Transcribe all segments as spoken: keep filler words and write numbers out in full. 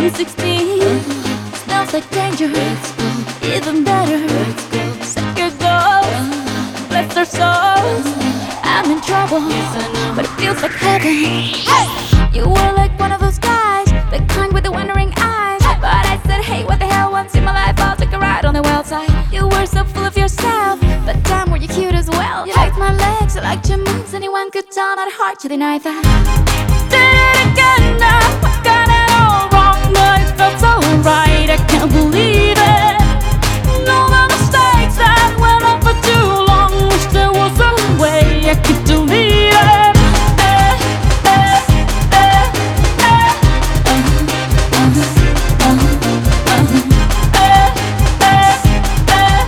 sixteen smells like danger, even better. Set your goals, bless our souls. I'm in trouble, but it feels like heaven. Hey! You were like one of those guys, the kind with the wondering eyes. But I said, hey, what the hell? Once in my life, I'll take a ride on the wild side. You were so full of yourself, but damn, were you cute as well. You liked my legs, you liked your moves. Anyone could tell, not hard to deny that. Did it again now, I got it all wrong, but it felt so right. I can't believe it. All the mistakes that went on for too long. Wish there was a way I could delete it. Eh, eh, eh, eh. Uh, uh, uh, uh, eh, eh, eh,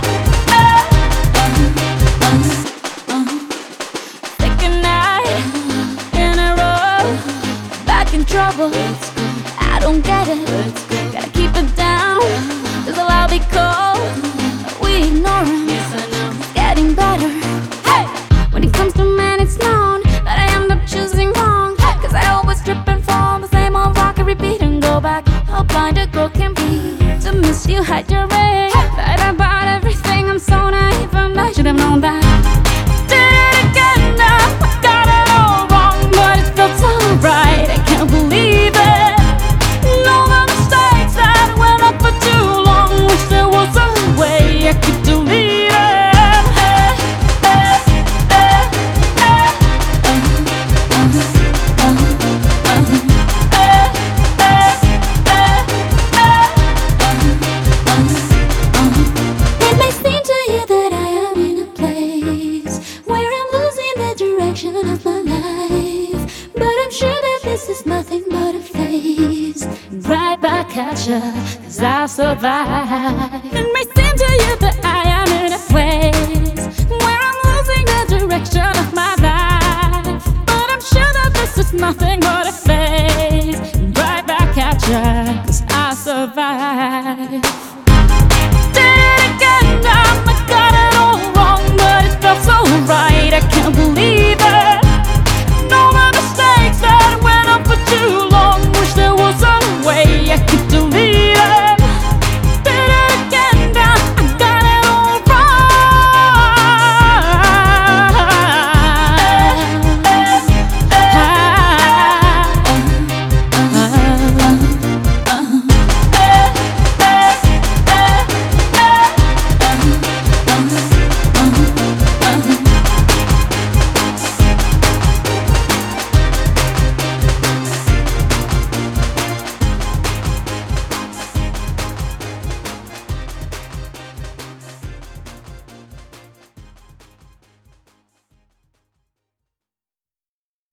eh. Uh, uh, Second night in a row, back in trouble. I don't get it. Gotta keep it down, cause I'll be cold. We ignore him, it's getting better. Hey! When it comes to men, it's known that I end up choosing wrong, cause I always trip and fall, the same old rock I repeat and go back. How blind a girl can be to miss you, hide your ring. Fight about everything, I'm so naive, and I should have known that. Did it again now, I got it all wrong, but it felt so right. I can't believe it. All the mistakes that went up for too long. Wish there was a way I could delete it. Eh, eh, eh, eh. Uh, uh, uh, uh. Eh, eh, eh, eh. Uh, uh, uh. It may seem to you that I am in a place where I'm losing the direction of my life, but I'm sure that this is nothing but a phase. Right back at you, cause I'll survive. It may seem to you that I am in a place where I'm losing the direction of my life, but I'm sure that this is nothing but a phase. Right back at you, cause I'll survive.